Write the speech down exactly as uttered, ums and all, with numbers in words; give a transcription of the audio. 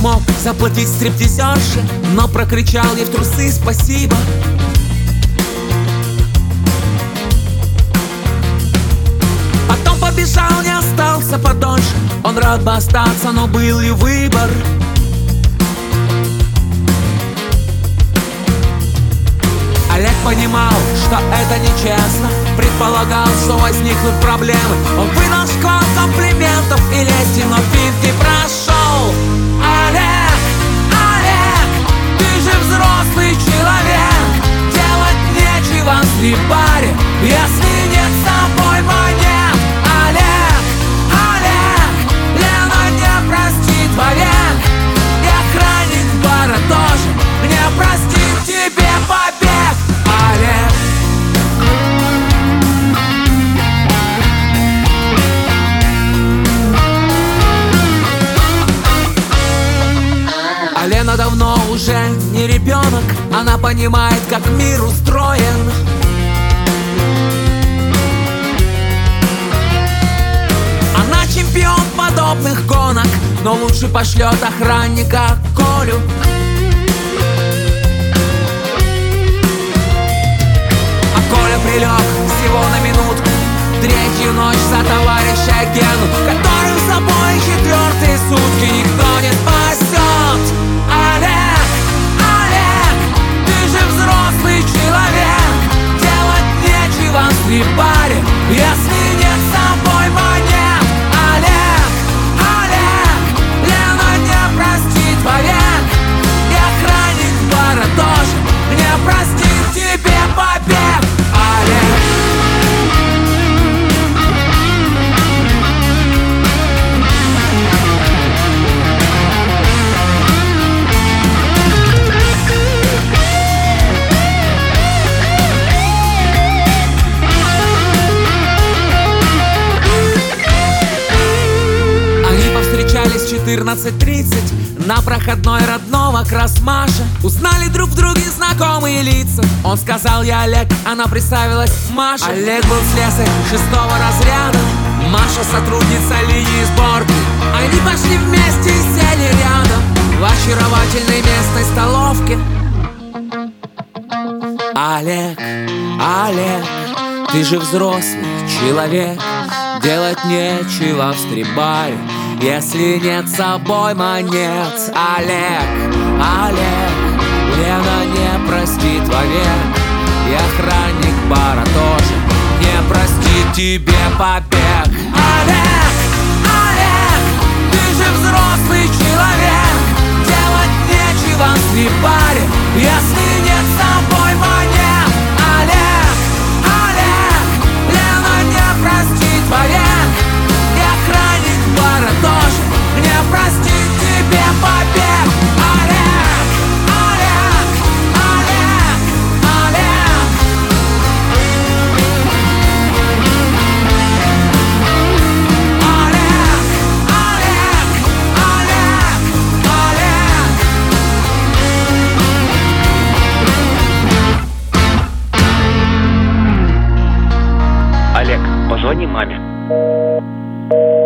смог заплатить стриптизерше, но прокричал ей в трусы спасибо. Потом побежал, не остался подольше. Он рад бы остаться, но был ли выбор? Олег понимал, что это нечестно, предполагал, что возникнут проблемы. Он выдал шквал комплиментов и лести, но финты прошел. Олег, Олег, ты же взрослый человек, делать нечего в стрип-баре, если нет с собой монет. Олег, Олег, Лена не простит вовек, и охранник бара тоже не простит тебе побег. Олег. А Лена давно уже не ребенок, она понимает, как мир устроен. Она чемпион подобных гонок, но лучше пошлет охранника Колю. Коля прилег всего на минутку, третью ночь за товарища Гену, который с собой четвертые сутки никто не спасет. Олег, Олег, ты же взрослый человек, делать нечего в стрип-баре, если нет с собой монет. Олег, Олег, Лена не простит вовек, и охранник бара тоже не простит тебе побег. В четырнадцать тридцать на проходной родного Красмаша. Узнали друг в друге знакомые лица. Он сказал: я Олег, она представилась Маша. Олег был слесарь шестого разряда, Маша сотрудница линии сборки. Они пошли вместе и сели рядом в очаровательной местной столовке. Олег, Олег, ты же взрослый человек, делать нечего в стрип-баре, если нет с собой монет. Олег, Олег, Лена не простит вовек, и охранник бара тоже не простит тебе побег. Олег, Олег, ты же взрослый человек, делать нечего в стрип-баре, если нет с собой монет. Олег, Олег, Лена не простит вовек, и охранник бара тоже не простит тебе побег. Олег, Олег, Олег, Олег. Олег, Олег, Олег, Олег. Олег, позвони маме.